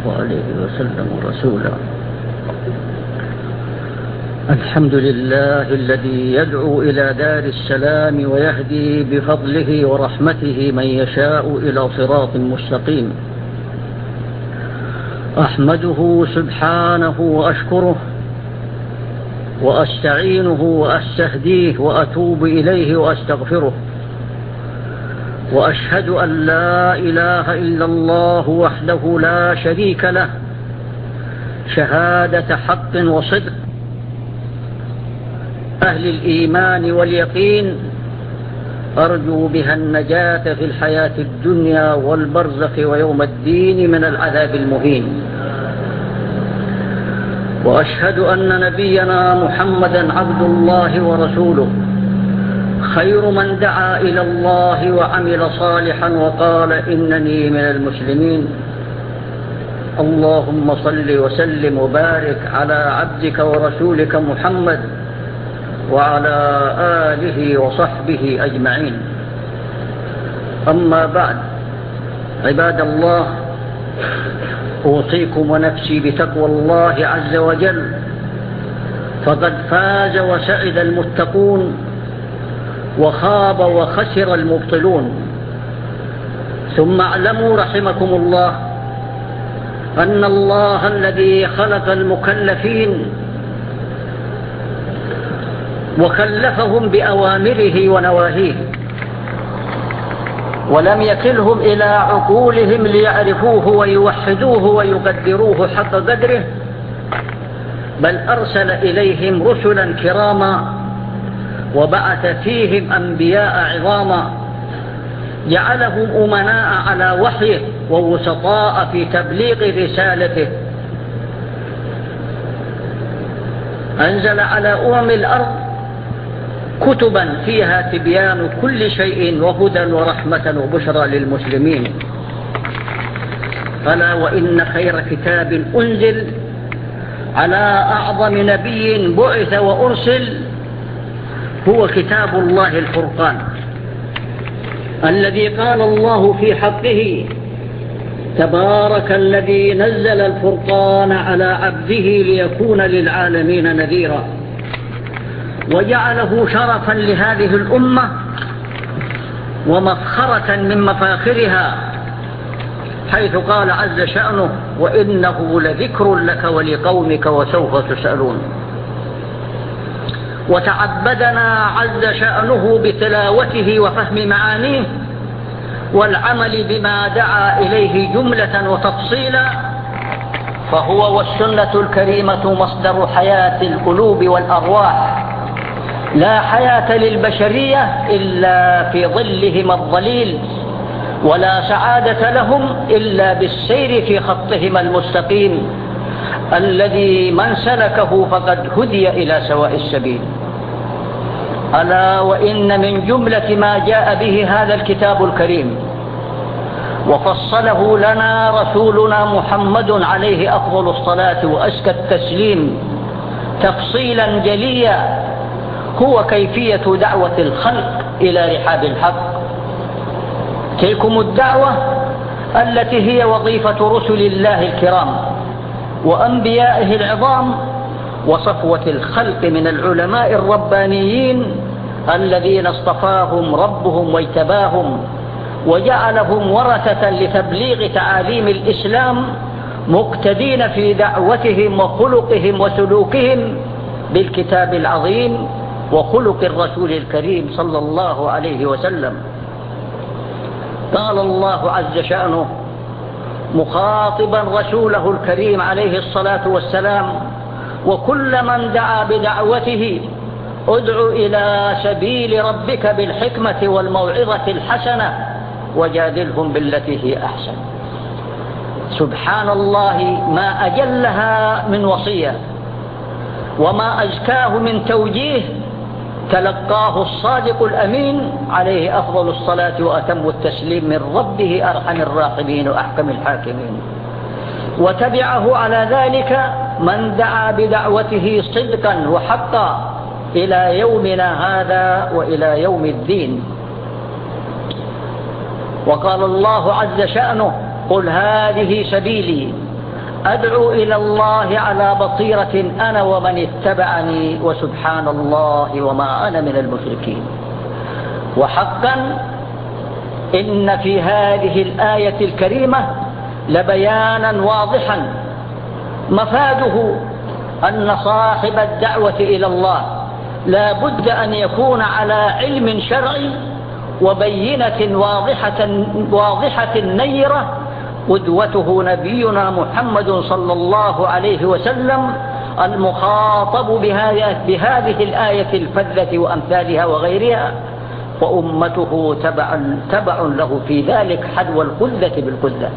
الله عليه وسلم رسولا. الحمد لله الذي يدعو إلى دار السلام ويهدي بفضله ورحمته من يشاء إلى صراط مستقيم. أحمده سبحانه وأشكره وأستعينه وأستهديه وأتوب إليه وأستغفره، وأشهد أن لا إله إلا الله وحده لا شريك له شهادة حق وصدق أهل الإيمان واليقين، أرجو بها النجاة في الحياة الدنيا والبرزخ ويوم الدين من العذاب المهين. وأشهد أن نبينا محمدا عبد الله ورسوله، خير من دعا إلى الله وعمل صالحا وقال إنني من المسلمين. اللهم صل وسلم وبارك على عبدك ورسولك محمد وعلى آله وصحبه أجمعين. أما بعد، عباد الله، أوصيكم ونفسي بتقوى الله عز وجل، فقد فاز وسعد المتقون وخاب وخسر المبطلون. ثم اعلموا رحمكم الله أن الله الذي خلق المكلفين وكلفهم بأوامره ونواهيه، ولم يكلهم إلى عقولهم ليعرفوه ويوحدوه ويقدروه حق قدره، بل أرسل إليهم رسلا كراما وبعث فيهم أنبياء عظاما، جعلهم أمناء على وحيه ووسطاء في تبليغ رسالته. أنزل على الأرض كتبا فيها تبيان كل شيء وهدى ورحمة وبشرى للمسلمين. فلا وإن خير كتاب أنزل على أعظم نبي بعث وأرسل هو كتاب الله الفرقان، الذي قال الله في حقه: تبارك الذي نزل الفرقان على عبده ليكون للعالمين نذيرا، وجعله شرفا لهذه الأمة ومفخرة من مفاخرها، حيث قال عز شأنه: وإنه لذكر لك ولقومك وسوف تسألون. وتعبدنا عز شأنه بتلاوته وفهم معانيه والعمل بما دعا إليه جملة وتفصيلا، فهو والسنة الكريمة مصدر حياة القلوب والأرواح، لا حياة للبشرية إلا في ظلهما الظليل، ولا سعادة لهم إلا بالسير في خطهما المستقيم، الذي من سلكه فقد هدي إلى سواء السبيل. ألا وإن من جملة ما جاء به هذا الكتاب الكريم وفصله لنا رسولنا محمد عليه أفضل الصلاة وأزكى التسليم تفصيلا جليا، هو كيفية دعوة الخلق إلى رحاب الحق. تلكم الدعوة التي هي وظيفة رسل الله الكرام وأنبيائه العظام وصفوة الخلق من العلماء الربانيين الذين اصطفاهم ربهم واجتباهم وجعلهم ورثة لتبليغ تعاليم الإسلام، مقتدين في دعوتهم وخلقهم وسلوكهم بالكتاب العظيم وخلق الرسول الكريم صلى الله عليه وسلم. قال الله عز شأنه مخاطبا رسوله الكريم عليه الصلاة والسلام: وكل من دعا بدعوته ادع إلى سبيل ربك بالحكمة والموعظة الحسنة وجادلهم بالتي هي أحسن. سبحان الله، ما أجلها من وصية وما أزكاه من توجيه تلقاه الصادق الأمين عليه أفضل الصلاة وأتم التسليم من ربه أرحم الراحمين وأحكم الحاكمين. وتبعه على ذلك من دعا بدعوته صدقا وحقا إلى يومنا هذا وإلى يوم الدين. وقال الله عز شأنه: قل هذه سبيلي أدعو إلى الله على بصيرة أنا ومن اتبعني وسبحان الله وما أنا من المشركين. وحقا إن في هذه الآية الكريمة لبيانا واضحا مفاده أن صاحب الدعوة إلى الله لا بد أن يكون على علم شرعي وبينة واضحة نيرة. قدوته نبينا محمد صلى الله عليه وسلم المخاطب بهذه الآية الفذة وأمثالها وغيرها، وأمته تبع له في ذلك حذو القذة بالقذة.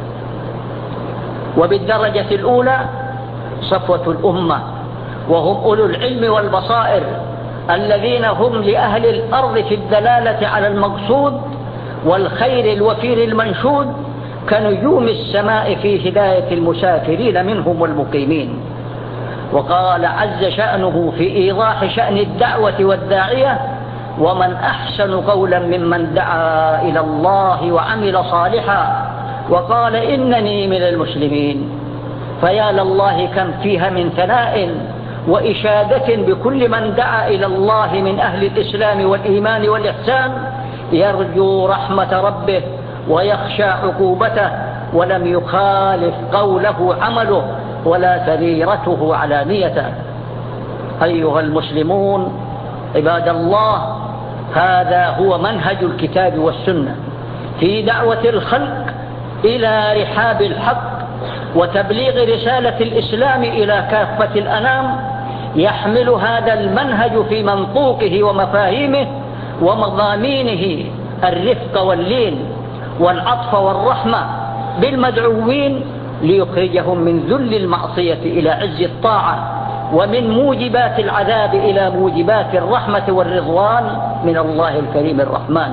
وبالدرجة الأولى صفوة الأمة، وهم أولو العلم والبصائر الذين هم لأهل الأرض في الدلالة على المقصود والخير الوفير المنشود كنجوم السماء في هداية المسافرين منهم والمقيمين. وقال عز شأنه في إيضاح شأن الدعوة والداعية: ومن أحسن قولا ممن دعا إلى الله وعمل صالحا وقال إنني من المسلمين. فيا لله كم فيها من ثناء وإشادة بكل من دعا إلى الله من أهل الإسلام والإيمان والإحسان، يرجو رحمة ربه ويخشى عقوبته، ولم يخالف قوله عمله ولا سريرته علانيته. أيها المسلمون عباد الله، هذا هو منهج الكتاب والسنة في دعوة الخلق إلى رحاب الحق وتبليغ رسالة الإسلام إلى كافة الأنام. يحمل هذا المنهج في منطوقه ومفاهيمه ومضامينه الرفق واللين والعطف والرحمة بالمدعوين ليخرجهم من ذل المعصية إلى عز الطاعة، ومن موجبات العذاب إلى موجبات الرحمة والرضوان من الله الكريم الرحمن،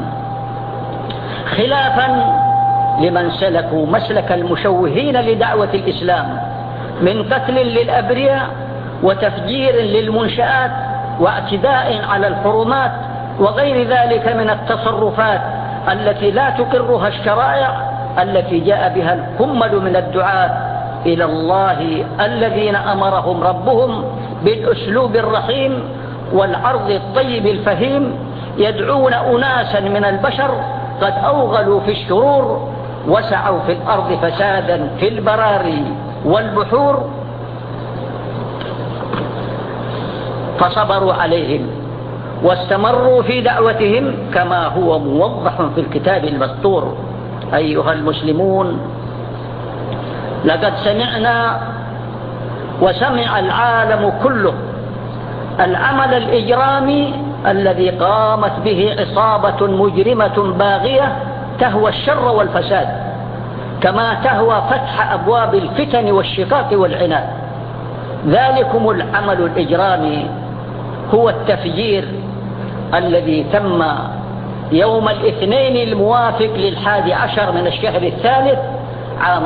خلافا لمن سلكوا مسلك المشوهين لدعوة الإسلام من قتل للأبرياء وتفجير للمنشآت واعتداء على الحرمات وغير ذلك من التصرفات التي لا تقرها الشرائع التي جاء بها الكمل من الدعاة إلى الله الذين أمرهم ربهم بالأسلوب الرحيم والعرض الطيب الفهيم، يدعون أناسا من البشر قد أوغلوا في الشرور وسعوا في الأرض فسادا في البراري والبحور، فصبروا عليهم واستمروا في دعوتهم كما هو موضح في الكتاب المسطور. أيها المسلمون، لقد سمعنا وسمع العالم كله العمل الإجرامي الذي قامت به عصابة مجرمة باغية تهوى الشر والفساد، كما تهوى فتح أبواب الفتن والشقاق والعناد. ذلكم العمل الإجرامي هو التفجير الذي تم يوم الاثنين الموافق ل11 من الشهر الثالث عام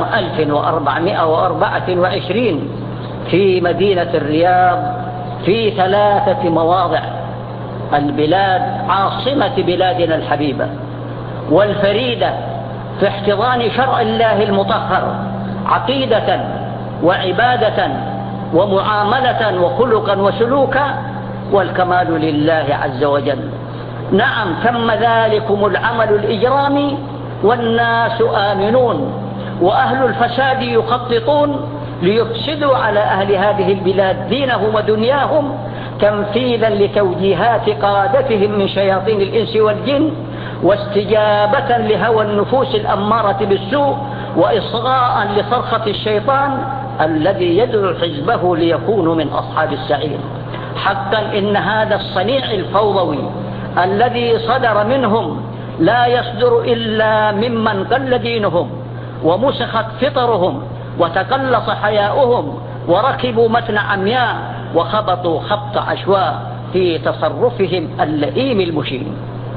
1424 في مدينة الرياض في 3 مواضع: البلاد عاصمة بلادنا الحبيبة والفريدة في احتضان شرع الله المطهر عقيدة وعبادة ومعاملة وخلقا وسلوكا، والكمال لله عز وجل. نعم، تم ذلكم العمل الإجرامي والناس آمنون، وأهل الفساد يخططون ليفسدوا على أهل هذه البلاد دينهم ودنياهم تمثيلا لتوجيهات قادتهم من شياطين الإنس والجن، واستجابة لهوى النفوس الأمارة بالسوء، وإصغاء لصرخة الشيطان الذي يدعو حزبه ليكونوا من أصحاب السعير. حقا إن هذا الصنيع الفوضوي الذي صدر منهم لا يصدر إلا ممن قل دينهم ومسخت فطرهم وتقلص حياؤهم وركبوا متن عمياء وخبطوا خبط عشواء في تصرفهم اللئيم المشين.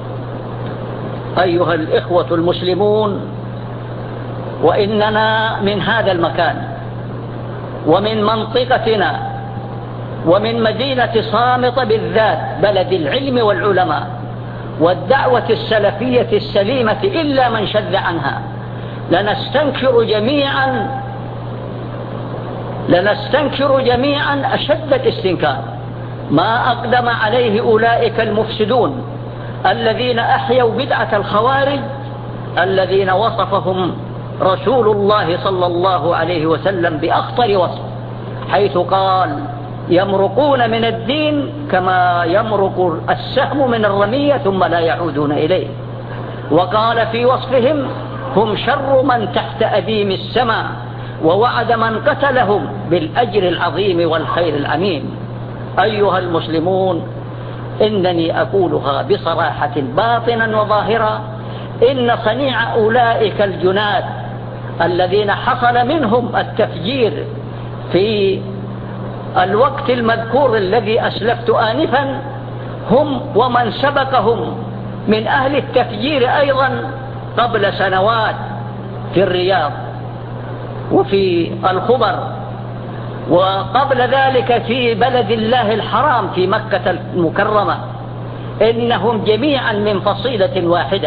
أيها الإخوة المسلمون، وإننا من هذا المكان ومن منطقتنا ومن مدينة صامت بالذات بلد العلم والعلماء والدعوة السلفية السليمة إلا من شذ عنها، لنستنكر جميعا لنستنكر جميعا أشد الاستنكار ما أقدم عليه أولئك المفسدون الذين أحيوا بدعة الخوارج، الذين وصفهم رسول الله صلى الله عليه وسلم بأخطر وصف، حيث قال: يمرقون من الدين كما يمرق السهم من الرمية ثم لا يعودون إليه. وقال في وصفهم: هم شر من تحت أديم السماء، ووعد من قتلهم بالأجر العظيم والخير العميم. أيها المسلمون، إنني أقولها بصراحة باطنا وظاهرا: إن صنيع أولئك الجنات الذين حصل منهم التفجير في الوقت المذكور الذي أسلفت آنفا هم ومن سبقهم من أهل التفجير أيضا قبل سنوات في الرياض وفي الخبر، وقبل ذلك في بلد الله الحرام في مكة المكرمة، إنهم جميعا من فصيلة واحدة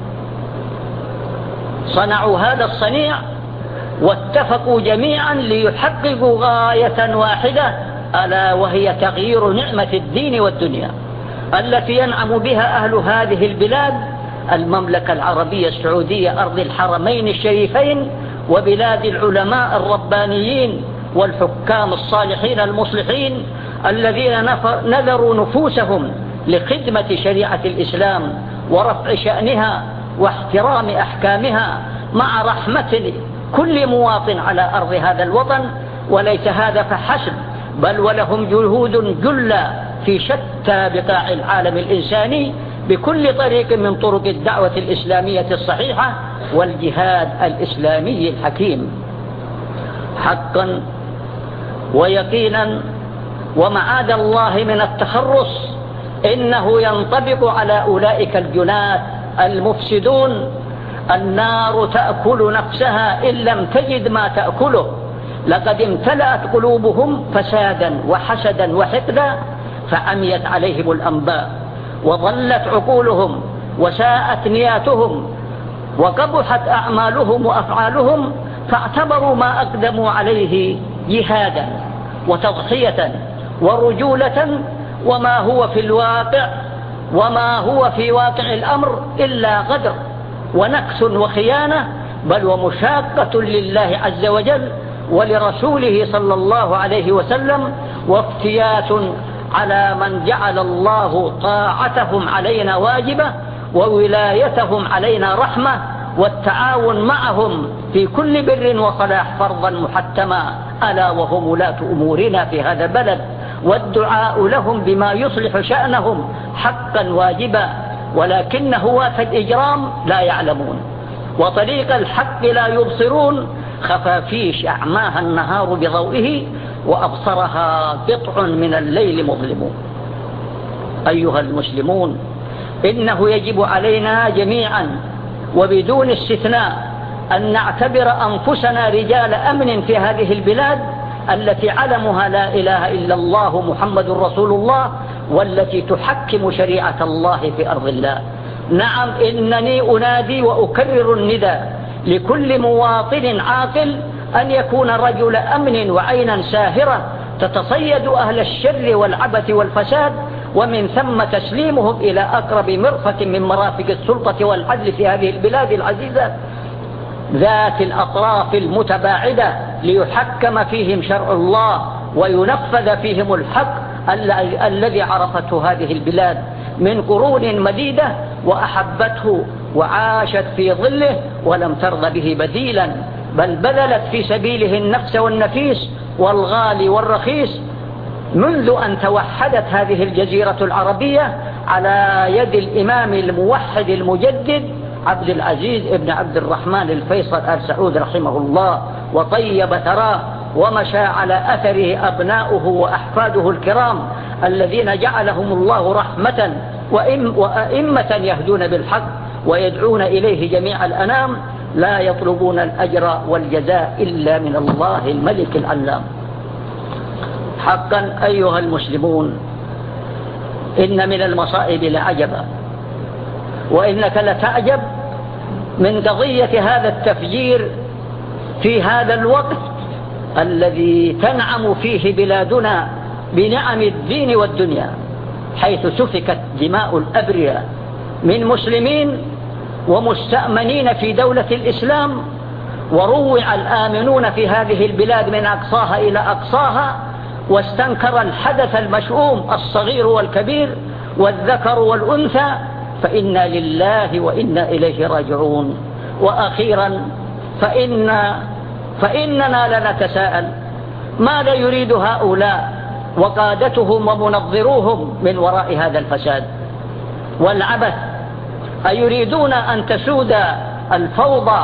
صنعوا هذا الصنيع، واتفقوا جميعا ليحققوا غاية واحدة، ألا وهي تغيير نعمة الدين والدنيا التي ينعم بها أهل هذه البلاد، المملكة العربية السعودية أرض الحرمين الشريفين، وبلاد العلماء الربانيين والحكام الصالحين المصلحين الذين نذروا نفوسهم لخدمة شريعة الإسلام ورفع شأنها واحترام أحكامها مع رحمة كل مواطن على أرض هذا الوطن. وليس هذا فحسب، بل ولهم جهود جلة في شتى بقاع العالم الإنساني بكل طريق من طرق الدعوة الإسلامية الصحيحة والجهاد الإسلامي الحكيم. حقا ويقينا ومعاذ الله من التخرص، إنه ينطبق على أولئك الجنات المفسدون: النار تأكل نفسها إن لم تجد ما تأكله، لقد امتلأت قلوبهم فسادا وحسدا وحقدا، فعميت عليهم الأنباء، وضلت عقولهم، وساءت نياتهم، وقبحت أعمالهم وأفعالهم، فاعتبروا ما أقدموا عليه جهادا وتضحية ورجولة، وما هو في واقع الأمر إلا غدر ونكس وخيانة، بل ومشاقة لله عز وجل ولرسوله صلى الله عليه وسلم، وافتيات على من جعل الله طاعتهم علينا واجبة وولايتهم علينا رحمة، والتعاون معهم في كل بر وصلاح فرضا محتما، ألا وهم ولاة أمورنا في هذا البلد، والدعاء لهم بما يصلح شأنهم حقا واجبا، ولكن هواة الإجرام لا يعلمون وطريق الحق لا يبصرون، خفافيش أعماها النهار بضوئه وأبصرها قطع من الليل مظلمون. أيها المسلمون، إنه يجب علينا جميعا وبدون استثناء أن نعتبر أنفسنا رجال أمن في هذه البلاد التي علمها لا إله إلا الله محمد رسول الله، والتي تحكم شريعة الله في أرض الله. نعم، إنني أنادي وأكرر النداء لكل مواطن عاقل أن يكون رجل أمن وعينا ساهرة تتصيد أهل الشر والعبث والفساد، ومن ثم تسليمهم إلى أقرب مرفق من مرافق السلطة والعدل في هذه البلاد العزيزة ذات الأطراف المتباعدة، ليحكم فيهم شرع الله وينفذ فيهم الحق الذي عرفته هذه البلاد من قرون مديدة، وأحبته وعاشت في ظله ولم ترض به بديلا، بل بذلت في سبيله النفس والنفيس والغالي والرخيص منذ أن توحدت هذه الجزيرة العربية على يد الإمام الموحد المجدد عبد العزيز ابن عبد الرحمن الفيصل آل سعود رحمه الله، وطيب ثراه، ومشى على أثره أبناؤه وأحفاده الكرام الذين جعلهم الله رحمة وأئمة يهدون بالحق ويدعون إليه جميع الأنام، لا يطلبون الأجر والجزاء إلا من الله الملك العلام. حقا أيها المسلمون، إن من المصائب لعجبا، وإنك لتعجب من قضية هذا التفجير في هذا الوقت الذي تنعم فيه بلادنا بنعم الدين والدنيا، حيث سفكت دماء الأبرياء من مسلمين ومستأمنين في دولة الإسلام، وروع الآمنون في هذه البلاد من أقصاها إلى أقصاها، واستنكر الحدث المشؤوم الصغير والكبير والذكر والأنثى، فإنا لله وإنا إليه راجعون. وأخيرا فإننا لنتساءل ماذا يريد هؤلاء وقادتهم ومنظروهم من وراء هذا الفساد والعبث؟ أيريدون أن تسود الفوضى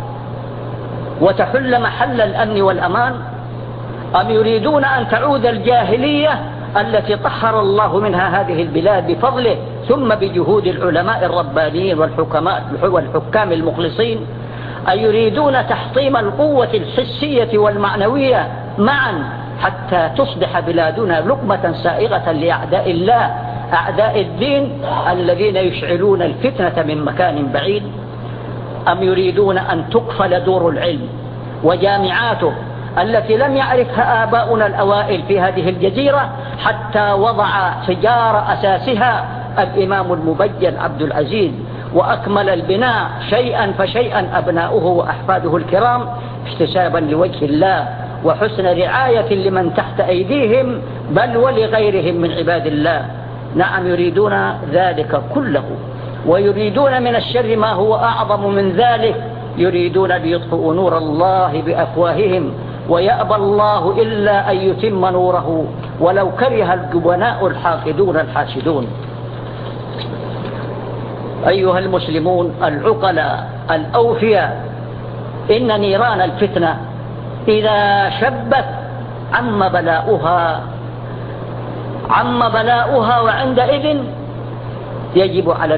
وتحل محل الأمن والأمان، أم يريدون أن تعود الجاهلية التي طهر الله منها هذه البلاد بفضله ثم بجهود العلماء الربانيين والحكام المخلصين؟ أيريدون تحطيم القوة الحسية والمعنوية معا حتى تصبح بلادنا لقمة سائغة لأعداء الله أعداء الدين الذين يشعلون الفتنة من مكان بعيد؟ أم يريدون أن تقفل دور العلم وجامعاته التي لم يعرفها آباؤنا الأوائل في هذه الجزيرة حتى وضع حجار أساسها الإمام المبجل عبد العزيز، وأكمل البناء شيئا فشيئا أبناؤه وأحفاده الكرام احتسابا لوجه الله وحسن رعاية لمن تحت أيديهم بل ولغيرهم من عباد الله؟ نعم، يريدون ذلك كله، ويريدون من الشر ما هو أعظم من ذلك، يريدون ليطفئوا نور الله بأفواههم ويأبى الله إلا أن يتم نوره ولو كره الجبناء الحاقدون الحاسدون. أيها المسلمون العقلاء الأوفياء، إن نيران الفتنة إذا شبت عم بلاؤها، وعندئذ يجب على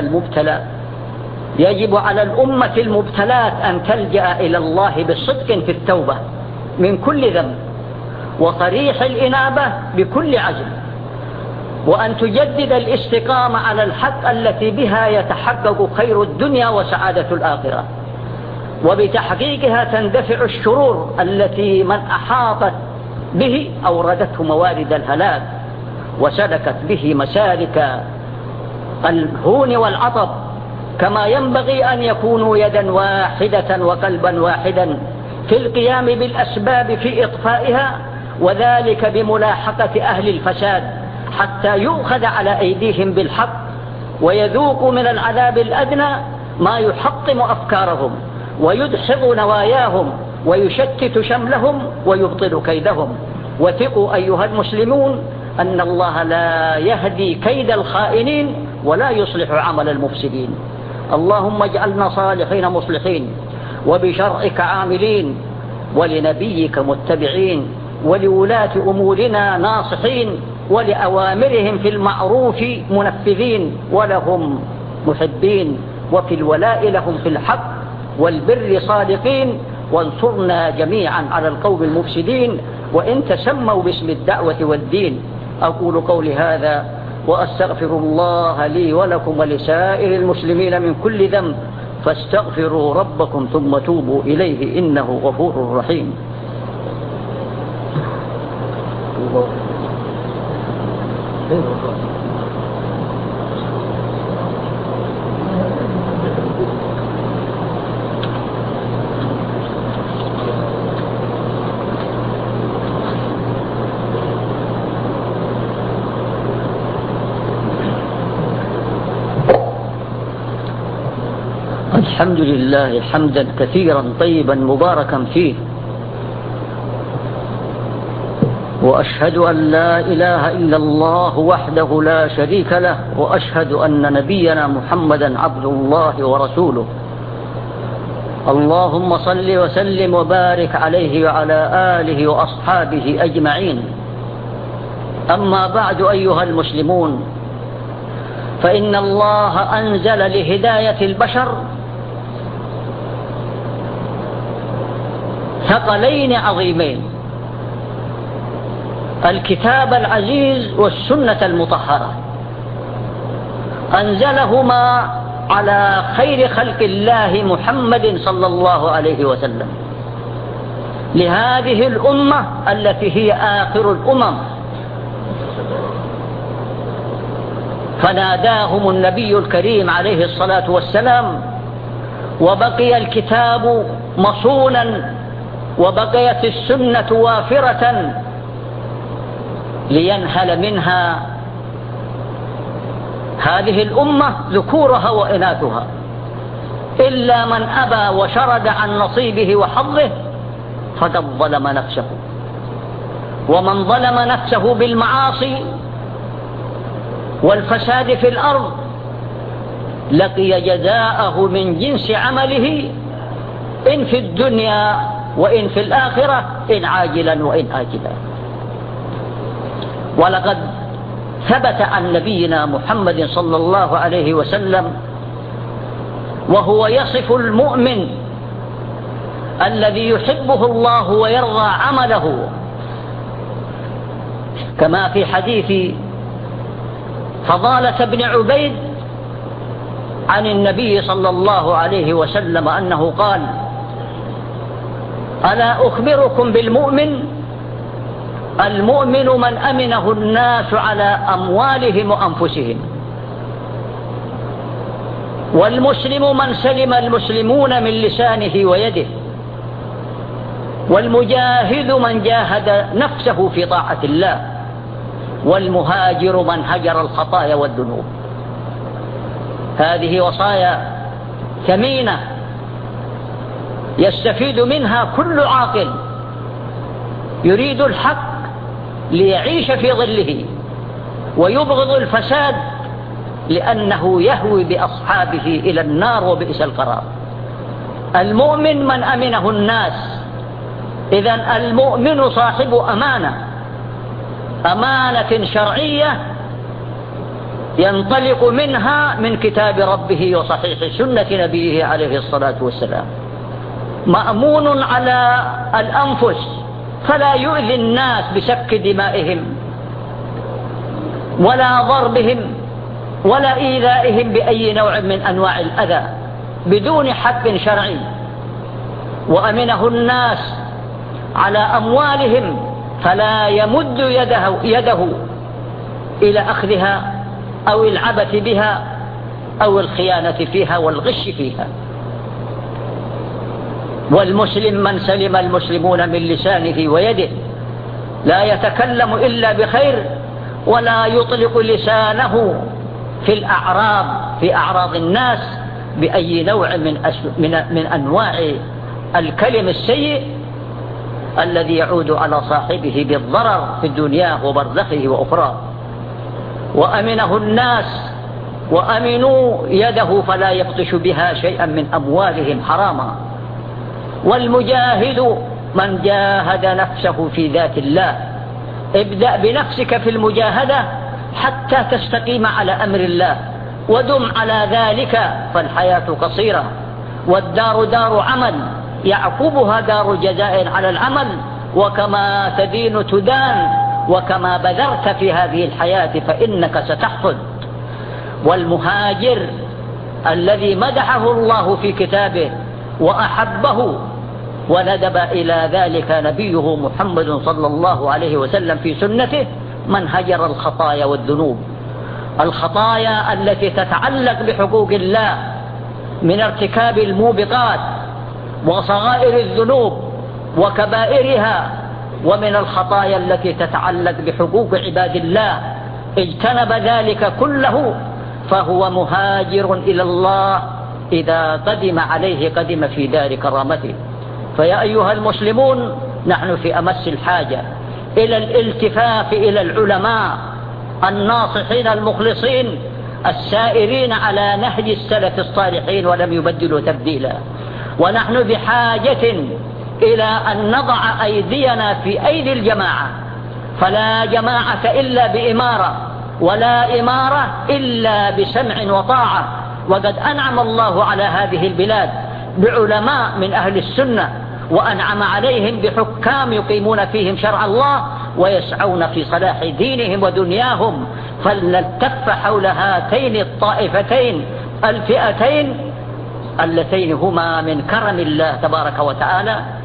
الأمة المبتلات أن تلجأ إلى الله بصدق في التوبة من كل ذنب وصريح الإنابة بكل عزم، وأن تجدد الاستقامة على الحق التي بها يتحقق خير الدنيا وسعادة الآخرة، وبتحقيقها تندفع الشرور التي من أحاطت به أوردته موارد الهلاك وسلكت به مسالك الهون والعطب، كما ينبغي أن يكونوا يدا واحدة وقلبا واحدا في القيام بالأسباب في إطفائها، وذلك بملاحقة أهل الفساد حتى يؤخذ على أيديهم بالحق ويذوقوا من العذاب الأدنى ما يحطم أفكارهم ويدحض نواياهم ويشتت شملهم ويبطل كيدهم. وثقوا أيها المسلمون أن الله لا يهدي كيد الخائنين ولا يصلح عمل المفسدين. اللهم اجعلنا صالحين مصلحين وبشرعك عاملين ولنبيك متبعين ولولاة أمورنا ناصحين ولأوامرهم في المعروف منفذين ولهم محبين وفي الولاء لهم في الحق والبر صادقين، وانصرنا جميعا على القوم المفسدين وإن تسموا باسم الدعوة والدين. أقول قولي هذا وأستغفر الله لي ولكم ولسائر المسلمين من كل ذنب، فاستغفروا ربكم ثم توبوا إليه إنه غفور رحيم. الحمد لله حمدا كثيرا طيبا مباركا فيه، وأشهد أن لا إله إلا الله وحده لا شريك له، وأشهد أن نبينا محمدا عبد الله ورسوله. اللهم صل وسلم وبارك عليه وعلى آله وأصحابه أجمعين. أما بعد أيها المسلمون، فإن الله أنزل لهداية البشر ثقلين عظيمين: الكتاب العزيز والسنة المطهرة، أنزلهما على خير خلق الله محمد صلى الله عليه وسلم، لهذه الأمة التي هي آخر الأمم. فناداهم النبي الكريم عليه الصلاة والسلام، وبقي الكتاب مصونا وبقيت السنة وافرة لينهل منها هذه الأمة ذكورها وإناثها، إلا من أبى وشرد عن نصيبه وحظه فقد ظلم نفسه. ومن ظلم نفسه بالمعاصي والفساد في الأرض لقي جزاءه من جنس عمله إن في الدنيا وإن في الآخرة، إن عاجلا وإن آجلا. ولقد ثبت عن نبينا محمد صلى الله عليه وسلم وهو يصف المؤمن الذي يحبه الله ويرضى عمله، كما في حديث فضالة بن عبيد عن النبي صلى الله عليه وسلم أنه قال: ألا أخبركم بالمؤمن؟ المؤمن من أمنه الناس على أموالهم وأنفسهم، والمسلم من سلم المسلمون من لسانه ويده، والمجاهد من جاهد نفسه في طاعة الله، والمهاجر من هجر الخطايا والذنوب. هذه وصايا ثمينة يستفيد منها كل عاقل يريد الحق ليعيش في ظله، ويبغض الفساد لأنه يهوي بأصحابه إلى النار وبئس القرار. المؤمن من أمنه الناس، إذن المؤمن صاحب أمانة شرعية ينطلق منها من كتاب ربه وصحيح سنة نبيه عليه الصلاة والسلام. مأمون على الأنفس فلا يؤذي الناس بسفك دمائهم ولا ضربهم ولا إيذائهم بأي نوع من أنواع الأذى بدون حق شرعي. وأمنه الناس على أموالهم فلا يمد يده إلى أخذها أو العبث بها أو الخيانة فيها والغش فيها. والمسلم من سلم المسلمون من لسانه ويده، لا يتكلم إلا بخير ولا يطلق لسانه في أعراض الناس بأي نوع من أنواع الكلم السيء الذي يعود على صاحبه بالضرر في الدنيا وبرزخه وأخرى. وأمنه الناس وأمنوا يده فلا يبطش بها شيئا من أموالهم حراما. والمجاهد من جاهد نفسه في ذات الله. ابدأ بنفسك في المجاهدة حتى تستقيم على أمر الله، ودم على ذلك، فالحياة قصيرة، والدار دار عمل يعقبها دار جزاء على العمل، وكما تدين تدان، وكما بذرت في هذه الحياة فإنك ستحصد. والمهاجر الذي مدحه الله في كتابه وأحبه وندب إلى ذلك نبيه محمد صلى الله عليه وسلم في سنته، من هجر الخطايا والذنوب. الخطايا التي تتعلق بحقوق الله من ارتكاب الموبقات وصغائر الذنوب وكبائرها، ومن الخطايا التي تتعلق بحقوق عباد الله، اجتنب ذلك كله فهو مهاجر إلى الله. إذا قدم عليه قدم في دار كرامته. فيا أيها المسلمون، نحن في أمس الحاجة إلى الالتفاف إلى العلماء الناصحين المخلصين السائرين على نهج السلف الصالحين ولم يبدلوا تبديلا. ونحن بحاجة إلى أن نضع أيدينا في أيدي الجماعة، فلا جماعة إلا بإمارة، ولا إمارة إلا بسمع وطاعة. وقد أنعم الله على هذه البلاد بعلماء من أهل السنة، وأنعم عليهم بحكام يقيمون فيهم شرع الله ويسعون في صلاح دينهم ودنياهم. فلنلتف حول هاتين الطائفتين الفئتين اللتين هما من كرم الله تبارك وتعالى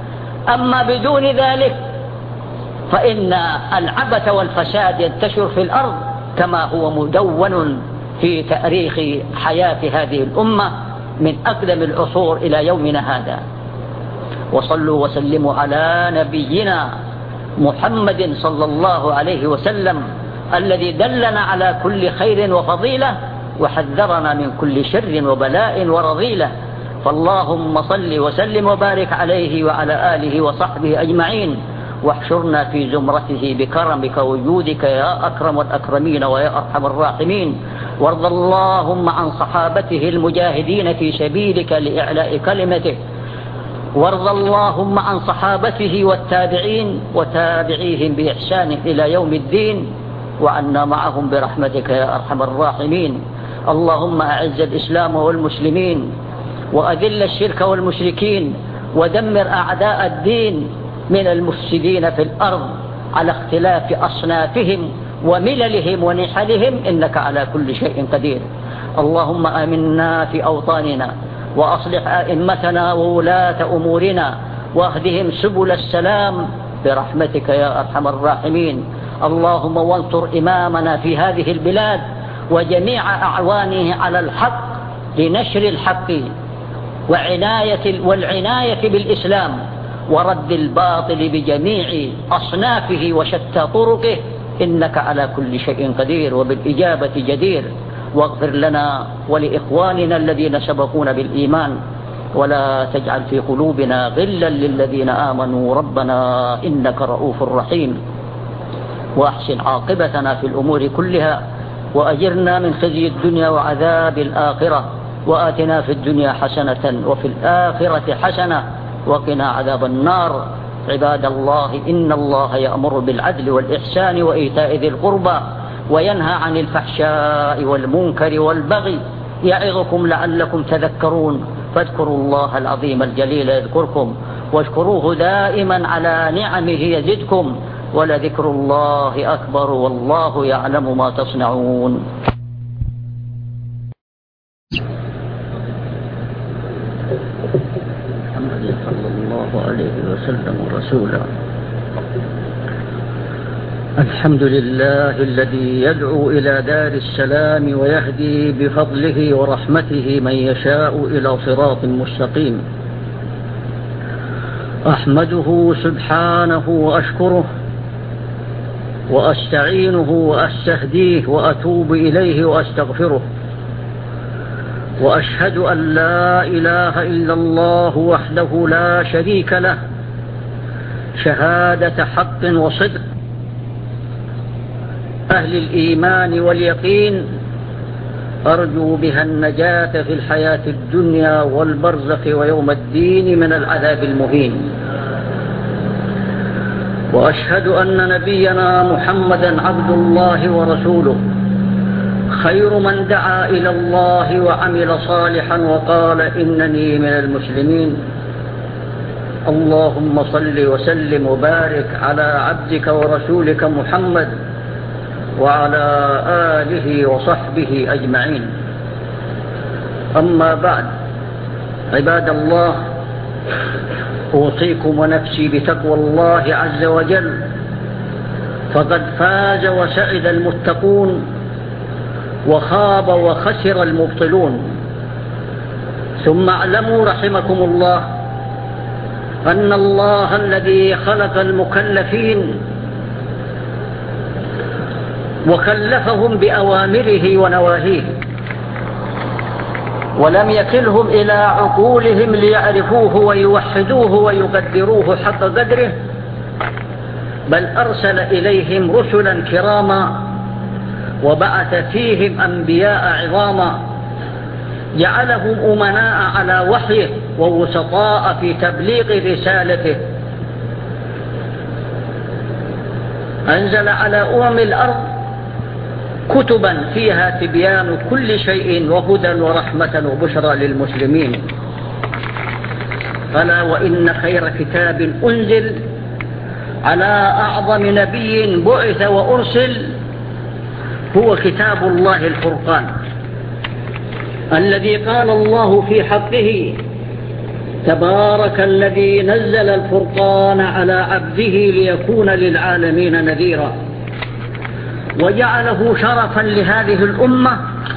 أما بدون ذلك فإن العبث والفساد ينتشر في الأرض كما هو مدون في تاريخ حياة هذه الأمة من أقدم العصور إلى يومنا هذا. وصلوا وسلموا على نبينا محمد صلى الله عليه وسلم الذي دلنا على كل خير وفضيلة وحذرنا من كل شر وبلاء ورذيلة. فاللهم صل وسلم وبارك عليه وعلى آله وصحبه أجمعين، واحشرنا في زمرته بكرمك وجودك يا أكرم الأكرمين ويا أرحم الراحمين. وارض اللهم عن صحابته المجاهدين في سبيلك لإعلاء كلمته، وارض اللهم عن صحابته والتابعين وتابعيهم بإحسان إلى يوم الدين، وعنا معهم برحمتك يا أرحم الراحمين. اللهم أعز الإسلام والمسلمين وأذل الشرك والمشركين ودمر أعداء الدين من المفسدين في الأرض على اختلاف أصنافهم ومللهم ونحلهم، إنك على كل شيء قدير. اللهم آمنا في أوطاننا وأصلح أئمتنا وولاة أمورنا واهدهم سبل السلام برحمتك يا أرحم الراحمين. اللهم وانصر إمامنا في هذه البلاد وجميع أعوانه على الحق لنشر الحق والعناية بالإسلام ورد الباطل بجميع أصنافه وشتى طرقه، إنك على كل شيء قدير وبالإجابة جدير. واغفر لنا ولإخواننا الذين سبقونا بالإيمان، ولا تجعل في قلوبنا غلا للذين آمنوا ربنا إنك رؤوف رحيم. وأحسن عاقبتنا في الأمور كلها، وأجرنا من خزي الدنيا وعذاب الآخرة، وآتنا في الدنيا حسنة وفي الآخرة حسنة وقنا عذاب النار. عباد الله، إن الله يأمر بالعدل والإحسان وإيتاء ذي القربى وينهى عن الفحشاء والمنكر والبغي، يعظكم لعلكم تذكرون. فاذكروا الله العظيم الجليل يذكركم، واشكروه دائما على نعمه يزدكم، ولذكر الله أكبر والله يعلم ما تصنعون. محمد صلى الله عليه وسلم رسولا. الحمد لله الذي يدعو إلى دار السلام ويهدي بفضله ورحمته من يشاء إلى صراط مستقيم. أحمده سبحانه وأشكره وأستعينه وأستهديه وأتوب إليه وأستغفره، وأشهد أن لا إله إلا الله وحده لا شريك له شهادة حق وصدق أهل الإيمان واليقين، أرجو بها النجاة في الحياة الدنيا والبرزخ ويوم الدين من العذاب المهين. وأشهد أن نبينا محمدا عبد الله ورسوله، خير من دعا إلى الله وعمل صالحا وقال إنني من المسلمين. اللهم صل وسلم وبارك على عبدك ورسولك محمد وعلى آله وصحبه أجمعين. أما بعد، عباد الله، أوصيكم ونفسي بتقوى الله عز وجل، فقد فاز وسعد المتقون وخاب وخسر المبطلون. ثم اعلموا رحمكم الله أن الله الذي خلق المكلفين وكلفهم بأوامره ونواهيه، ولم يكلهم إلى عقولهم ليعرفوه ويوحدوه ويقدروه حق قدره، بل أرسل إليهم رسلا كراما وبعث فيهم أنبياء عظاما، جعلهم أمناء على وحيه ووسطاء في تبليغ رسالته. أنزل على الأرض كتبا فيها تبيان كل شيء وهدى ورحمة وبشرى للمسلمين. ألا وإن خير كتاب أنزل على أعظم نبي بعث وأرسل هو كتاب الله الفرقان، الذي قال الله في حقه تبارك الذي نزل الفرقان على عبده ليكون للعالمين نذيرا، وجعله شرفا لهذه الأمة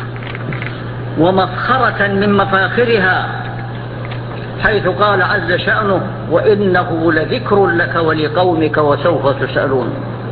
ومفخرة من مفاخرها، حيث قال عز شأنه: وإنه لذكر لك ولقومك وسوف تسألون.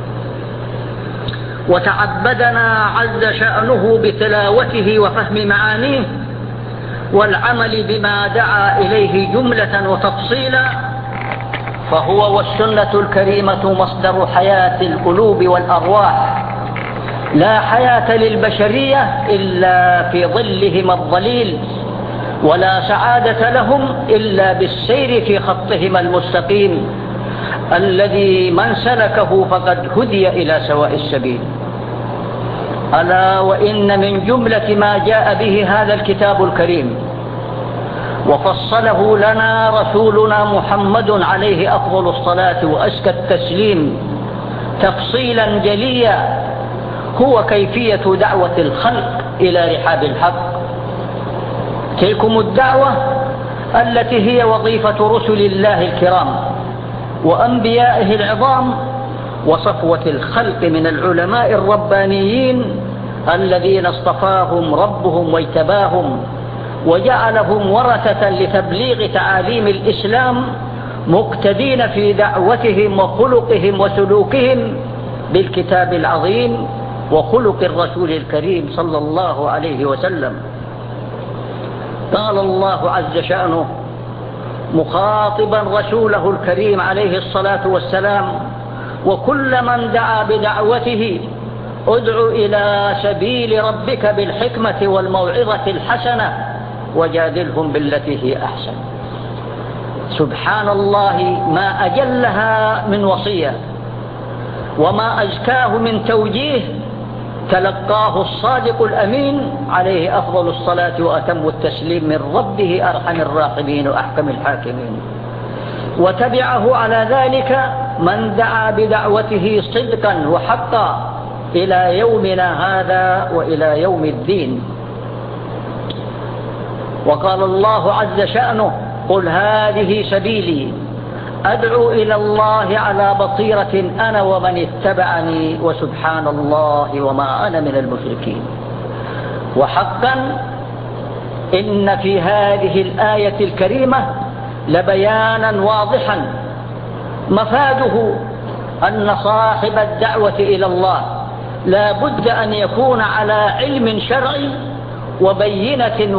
وتعبدنا عز شأنه بتلاوته وفهم معانيه والعمل بما دعا إليه جملة وتفصيلا، فهو والسنة الكريمة مصدر حياة القلوب والأرواح، لا حياة للبشرية إلا في ظلهم الظليل، ولا سعادة لهم إلا بالسير في خطهم المستقيم الذي من سلكه فقد هدي إلى سواء السبيل. ألا وإن من جملة ما جاء به هذا الكتاب الكريم وفصله لنا رسولنا محمد عليه أفضل الصلاة وأزكى التسليم تفصيلا جليا هو كيفية دعوة الخلق إلى رحاب الحق. تلكم الدعوة التي هي وظيفة رسل الله الكرام وأنبيائه العظام وصفوة الخلق من العلماء الربانيين الذين اصطفاهم ربهم واجتباهم وجعلهم ورثة لتبليغ تعاليم الإسلام، مقتدين في دعوتهم وخلقهم وسلوكهم بالكتاب العظيم وخلق الرسول الكريم صلى الله عليه وسلم. قال الله عز شأنه مخاطبا رسوله الكريم عليه الصلاة والسلام: وكل من دعا بدعوته ادع إلى سبيل ربك بالحكمة والموعظة الحسنة وجادلهم بالتي هي أحسن. سبحان الله، ما أجلها من وصية وما أزكاه من توجيه تلقاه الصادق الأمين عليه أفضل الصلاة وأتم التسليم من ربه أرحم الراحمين وأحكم الحاكمين، وتبعه على ذلك من دعا بدعوته صدقا وحقا إلى يومنا هذا وإلى يوم الدين. وقال الله عز شأنه: قل هذه سبيلي أدعو إلى الله على بصيرة أنا ومن اتبعني وسبحان الله وما أنا من المشركين. وحقا إن في هذه الآية الكريمة لبيانا واضحا مفاده أن صاحب الدعوة إلى الله لا بد أن يكون على علم شرعي وبينة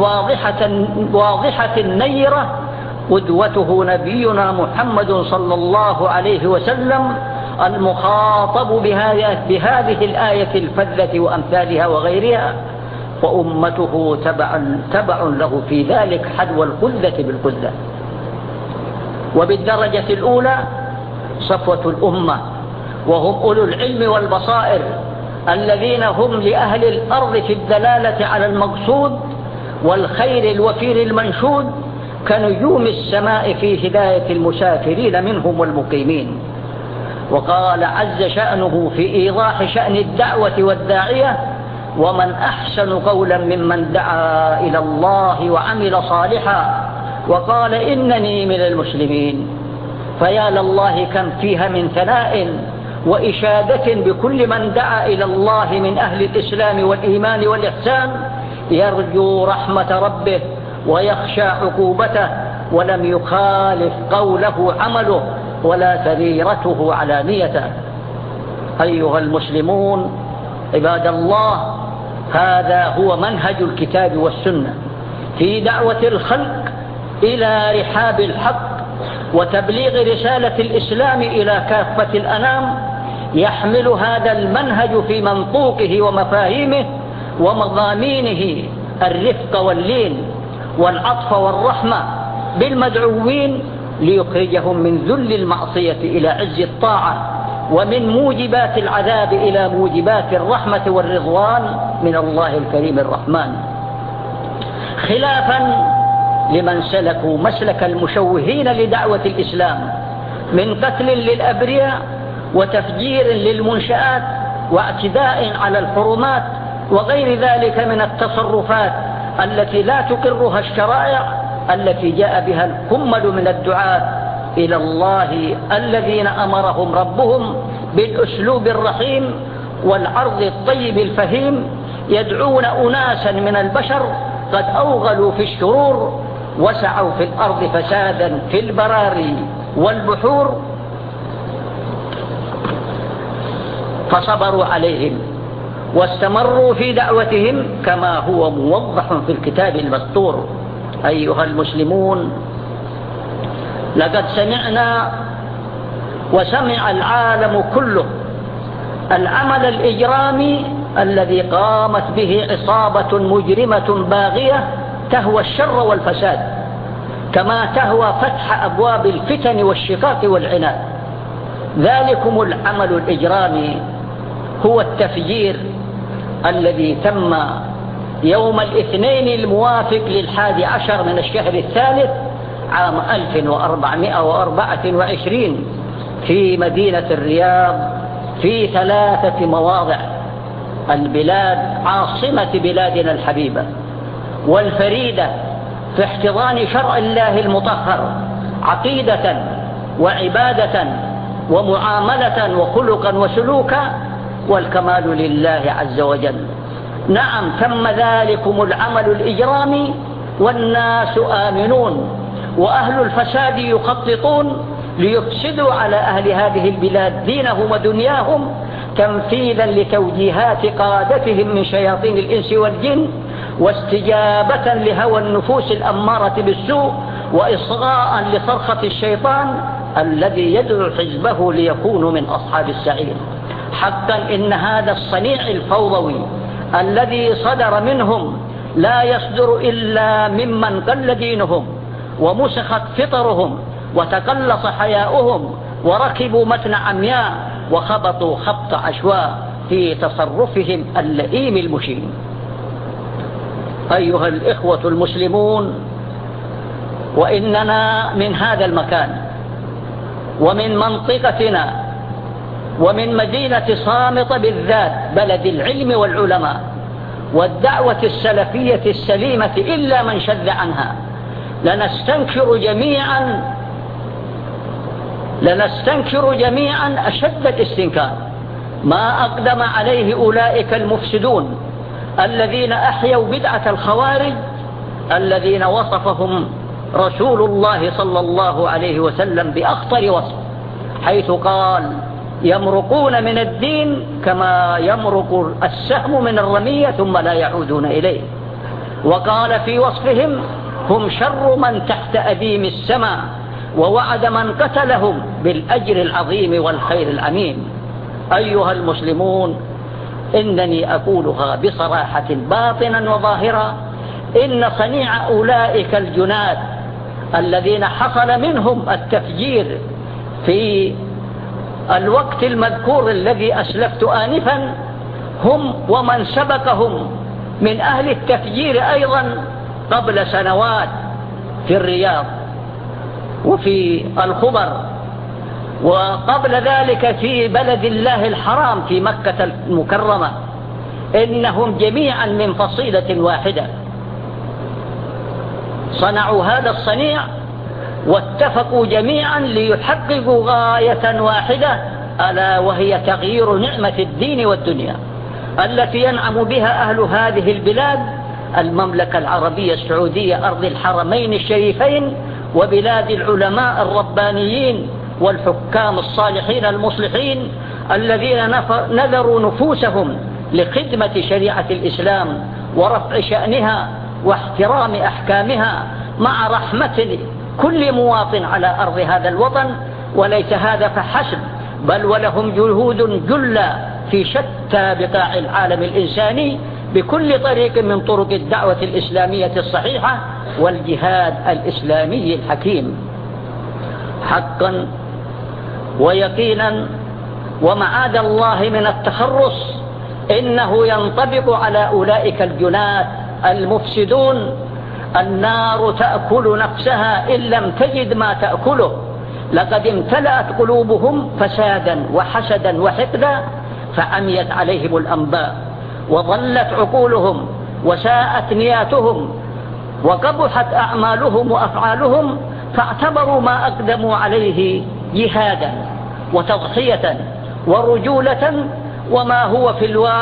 واضحة نيرة، قدوته نبينا محمد صلى الله عليه وسلم المخاطب بهذه الآية الفذة وأمثالها وغيرها، وأمته تبع له في ذلك حذو القذة بالقذة. وبالدرجة الأولى صفوة الأمة، وهم أولو العلم والبصائر الذين هم لأهل الأرض في الدلالة على المقصود والخير الوفير المنشود كنجوم السماء في هداية المسافرين منهم والمقيمين. وقال عز شأنه في إيضاح شأن الدعوة والداعية: ومن أحسن قولا ممن دعا إلى الله وعمل صالحا وقال إنني من المسلمين. فيا لله كم فيها من ثناء وإشادة بكل من دعا إلى الله من أهل الإسلام والإيمان والإحسان، يرجو رحمة ربه ويخشى عقوبته، ولم يخالف قوله عمله ولا سريرته علانيته. أيها المسلمون عباد الله، هذا هو منهج الكتاب والسنة في دعوة الخلق إلى رحاب الحق وتبليغ رسالة الإسلام إلى كافة الأنام. يحمل هذا المنهج في منطوقه ومفاهيمه ومضامينه الرفق واللين والعطف والرحمة بالمدعوين ليخرجهم من ذل المعصية إلى عز الطاعة، ومن موجبات العذاب إلى موجبات الرحمة والرضوان من الله الكريم الرحمن، خلافا لمن سلكوا مسلك المشوهين لدعوة الإسلام من قتل للأبرياء وتفجير للمنشآت واعتداء على الحرمات وغير ذلك من التصرفات التي لا تقرها الشرائع التي جاء بها الكمل من الدعاة إلى الله الذين أمرهم ربهم بالأسلوب الرحيم والعرض الطيب الفهيم، يدعون أناسا من البشر قد أوغلوا في الشرور وسعوا في الأرض فسادا في البراري والبحور، فصبروا عليهم واستمروا في دعوتهم كما هو موضح في الكتاب المسطور. أيها المسلمون، لقد سمعنا وسمع العالم كله العمل الإجرامي الذي قامت به عصابة مجرمة باغية تهوى الشر والفساد، كما تهوى فتح أبواب الفتن والشقاق والعناد. ذلكم العمل الإجرامي هو التفجير الذي تم يوم الاثنين الموافق ل11 من الشهر الثالث عام 1424 في مدينة الرياض في 3 مواضع: البلاد عاصمة بلادنا الحبيبة والفريدة في احتضان شرع الله المطهر عقيدة وعبادة ومعاملة وخلقا وسلوكا، والكمال لله عز وجل. نعم، تم ذلكم العمل الإجرامي والناس آمنون، وأهل الفساد يخططون ليفسدوا على أهل هذه البلاد دينهم ودنياهم تنفيذا لتوجيهات قادتهم من شياطين الإنس والجن، واستجابة لهوى النفوس الأمارة بالسوء، وإصغاء لصرخة الشيطان الذي يدعو حزبه ليكونوا من أصحاب السعير. حقا إن هذا الصنيع الفوضوي الذي صدر منهم لا يصدر إلا ممن قل دينهم ومسخت فطرهم وتقلص حياؤهم وركبوا متن عمياء وخبطوا خبط عشواء في تصرفهم اللئيم المشين. أيها الإخوة المسلمون، وإننا من هذا المكان ومن منطقتنا ومن مدينة صامت بالذات بلد العلم والعلماء والدعوة السلفية السليمة إلا من شذ عنها، لنستنكر جميعا أشد الاستنكار ما أقدم عليه أولئك المفسدون الذين أحيوا بدعة الخوارج الذين وصفهم رسول الله صلى الله عليه وسلم بأخطر وصف، حيث قال: يمرقون من الدين كما يمرق السهم من الرمية ثم لا يعودون إليه. وقال في وصفهم: هم شر من تحت أديم السماء، ووعد من قتلهم بالأجر العظيم والخير العميم. أيها المسلمون، إنني أقولها بصراحة باطنا وظاهرا: إن صنيع أولئك الجناد الذين حصل منهم التفجير في الوقت المذكور الذي أسلفت آنفا هم ومن سبقهم من أهل التفجير أيضا قبل سنوات في الرياض وفي الخبر، وقبل ذلك في بلد الله الحرام في مكة المكرمة، إنهم جميعا من فصيلة واحدة صنعوا هذا الصنيع واتفقوا جميعا ليحققوا غاية واحدة، ألا وهي تغيير نعمة الدين والدنيا التي ينعم بها أهل هذه البلاد، المملكة العربية السعودية أرض الحرمين الشريفين وبلاد العلماء الربانيين والحكام الصالحين المصلحين الذين نذروا نفوسهم لخدمة شريعة الإسلام ورفع شأنها واحترام أحكامها مع رحمة كل مواطن على أرض هذا الوطن. وليس هذا فحسب، بل ولهم جهود جلة في شتى بقاع العالم الإنساني بكل طريق من طرق الدعوة الإسلامية الصحيحة والجهاد الإسلامي الحكيم. حقا ويقينا ومعاذ الله من التخرص، إنه ينطبق على أولئك الجنات المفسدون: النار تأكل نفسها إن لم تجد ما تأكله. لقد امتلأت قلوبهم فسادا وحسدا وحقدا، فعميت عليهم الأنباء وضلت عقولهم وساءت نياتهم وقبحت أعمالهم وأفعالهم، فاعتبروا ما أقدموا عليه جهادا وتضحية ورجولة، وما هو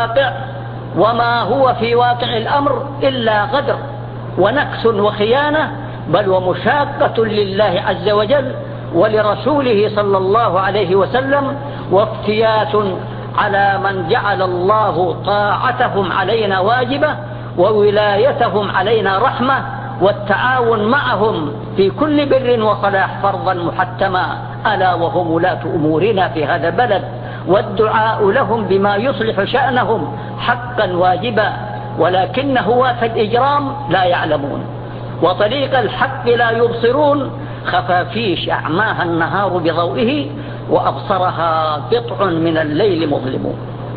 في واقع الأمر إلا غدر ونكث وخيانة، بل ومشاقة لله عز وجل ولرسوله صلى الله عليه وسلم، وافتيات على من جعل الله طاعتهم علينا واجبة وولايتهم علينا رحمة، والتعاون معهم في كل بر وصلاح فرضا محتما، ألا وهم ولاة أمورنا في هذا البلد، والدعاء لهم بما يصلح شأنهم حقا واجبا، ولكن هواة الإجرام لا يعلمون وطريق الحق لا يبصرون، خفافيش أعماها النهار بضوئه وأبصرها قطع من الليل مظلم.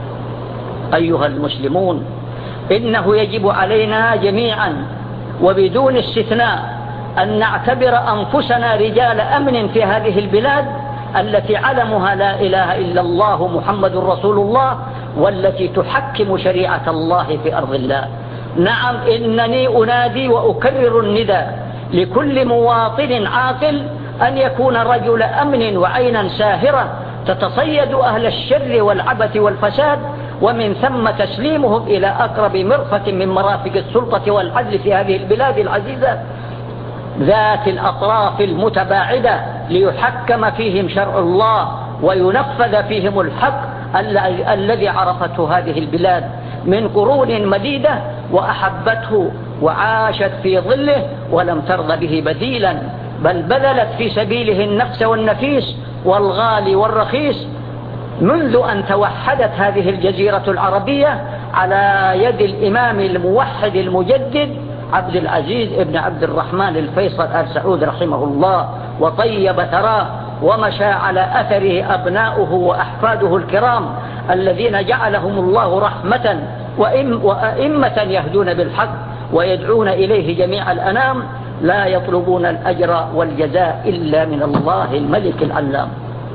أيها المسلمون، إنه يجب علينا جميعا وبدون استثناء أن نعتبر أنفسنا رجال أمن في هذه البلاد التي علمها لا إله إلا الله محمد رسول الله، والتي تحكم شريعة الله في أرض الله. نعم، إنني أنادي وأكرر النداء لكل مواطن عاقل أن يكون رجل أمن وعينا ساهرة تتصيد أهل الشر والعبث والفساد، ومن ثم تسليمهم إلى أقرب مرفق من مرافق السلطة والعدل في هذه البلاد العزيزة ذات الأطراف المتباعدة، ليحكم فيهم شرع الله وينفذ فيهم الحق الذي عرفته هذه البلاد من قرون مديدة، وأحبته وعاشت في ظله ولم ترض به بديلا، بل بذلت في سبيله النفس والنفيس والغالي والرخيص منذ أن توحدت هذه الجزيرة العربية على يد الإمام الموحد المجدد عبد العزيز ابن عبد الرحمن الفيصل آل سعود رحمه الله، وطيب ثراه، ومشى على أثره أبناؤه وأحفاده الكرام الذين جعلهم الله رحمة وأئمة يهدون بالحق ويدعون إليه جميع الأنام، لا يطلبون الأجر والجزاء إلا من الله الملك العلام.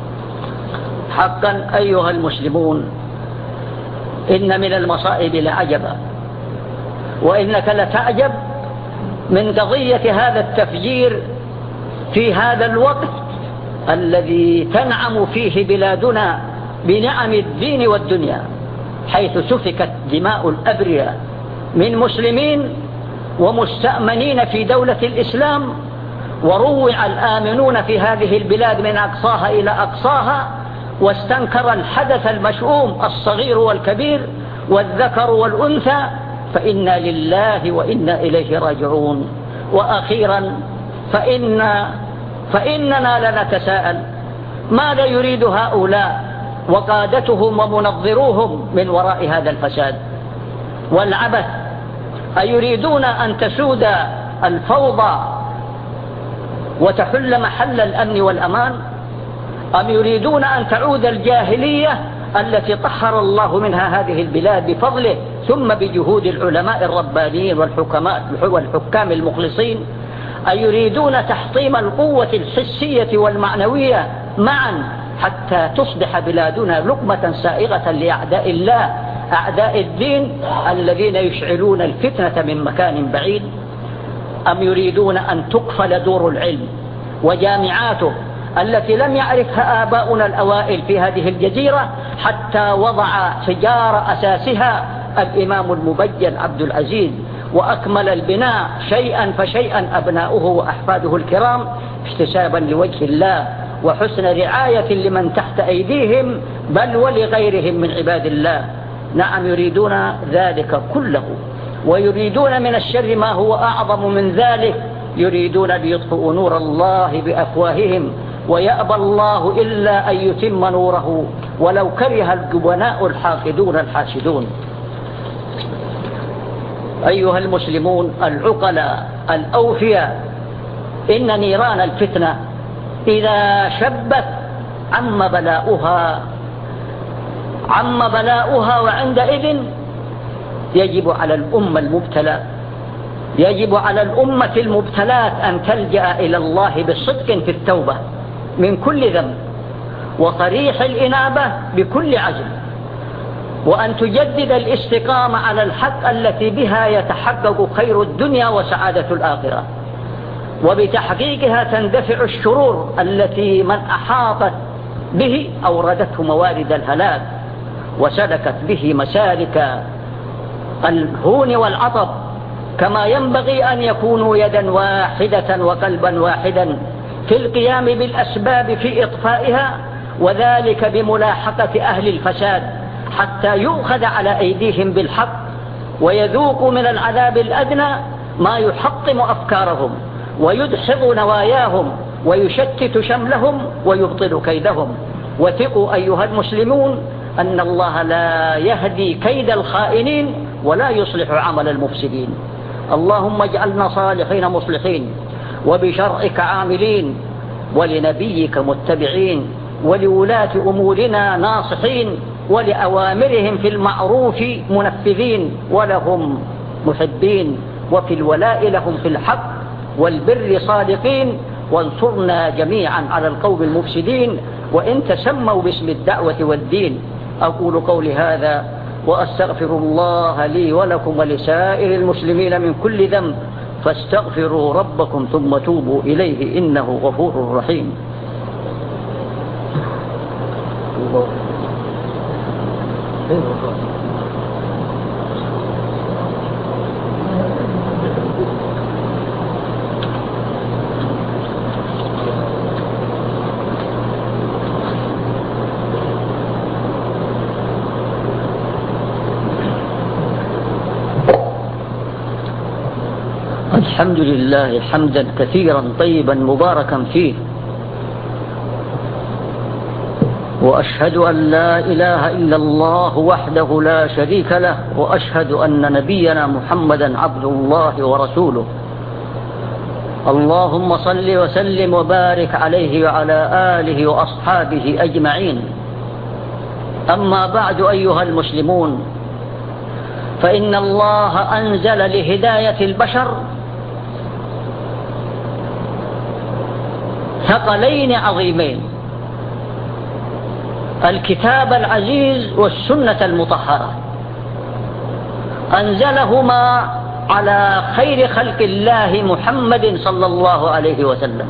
حقا أيها المسلمون، إن من المصائب لعجبا، وإنك لتعجب من قضية هذا التفجير في هذا الوقت الذي تنعم فيه بلادنا بنعم الدين والدنيا، حيث سفكت دماء الأبرياء من مسلمين ومستأمنين في دولة الإسلام، وروع الآمنون في هذه البلاد من أقصاها إلى أقصاها، واستنكر الحدث المشؤوم الصغير والكبير والذكر والأنثى، فإنا لله وإنا إليه راجعون. وأخيرا فإننا لنتساءل ماذا يريد هؤلاء وقادتهم ومنظروهم من وراء هذا الفساد والعبث؟ أيريدون أن تسود الفوضى وتحل محل الأمن والأمان، أم يريدون أن تعود الجاهلية التي طهر الله منها هذه البلاد بفضله ثم بجهود العلماء الربانيين والحكام المخلصين؟ أيريدون تحطيم القوة الحسية والمعنوية معا حتى تصبح بلادنا لقمة سائغة لأعداء الله أعداء الدين الذين يشعلون الفتنة من مكان بعيد؟ أم يريدون أن تقفل دور العلم وجامعاته التي لم يعرفها آباؤنا الأوائل في هذه الجزيرة حتى وضع حجار أساسها الإمام المبجل عبد العزيز، وأكمل البناء شيئا فشيئا أبناؤه وأحفاده الكرام احتسابا لوجه الله وحسن رعاية لمن تحت أيديهم بل ولغيرهم من عباد الله. نعم، يريدون ذلك كله، ويريدون من الشر ما هو أعظم من ذلك، يريدون ليطفئوا نور الله بأفواههم ويأبى الله إلا أن يتم نوره ولو كره الجبناء الحاقدون الحاسدون. أيها المسلمون العقلاء الأوفياء، إن نيران الفتنة إذا شبت عم بلاؤها، وعندئذ يجب على الأمة المبتلات أن تلجأ إلى الله بصدق في التوبة من كل ذنب وصريح الإنابة بكل عزم، وأن تجدد الاستقامة على الحق التي بها يتحقق خير الدنيا وسعادة الآخرة، وبتحقيقها تندفع الشرور التي من أحاطت به أوردته موارد الهلاك وسلكت به مسالك الهون والعطب، كما ينبغي أن يكونوا يدا واحدة وقلبا واحدا في القيام بالأسباب في إطفائها، وذلك بملاحقة أهل الفساد حتى يؤخذ على أيديهم بالحق ويذوقوا من العذاب الأدنى ما يحطم أفكارهم ويدحض نواياهم ويشتت شملهم ويبطل كيدهم. وثقوا أيها المسلمون أن الله لا يهدي كيد الخائنين ولا يصلح عمل المفسدين. اللهم اجعلنا صالحين مصلحين، وبشرعك عاملين، ولنبيك متبعين، ولولاة أمورنا ناصحين، ولأوامرهم في المعروف منفذين، ولهم محبين، وفي الولاء لهم في الحق والبر صادقين. وانصرنا جميعا على القوم المفسدين وإن تسموا باسم الدعوة والدين. أقول قولي هذا وأستغفر الله لي ولكم ولسائر المسلمين من كل ذنب، فاستغفروا ربكم ثم توبوا إليه إنه غفور رحيم. الحمد لله حمدا كثيرا طيبا مباركا فيه، وأشهد أن لا إله إلا الله وحده لا شريك له، وأشهد أن نبينا محمدا عبد الله ورسوله. اللهم صل وسلم وبارك عليه وعلى آله وأصحابه أجمعين. أما بعد أيها المسلمون، فإن الله أنزل لهداية البشر ثقلين عظيمين: الكتاب العزيز والسنة المطهرة. أنزلهما على خير خلق الله محمد صلى الله عليه وسلم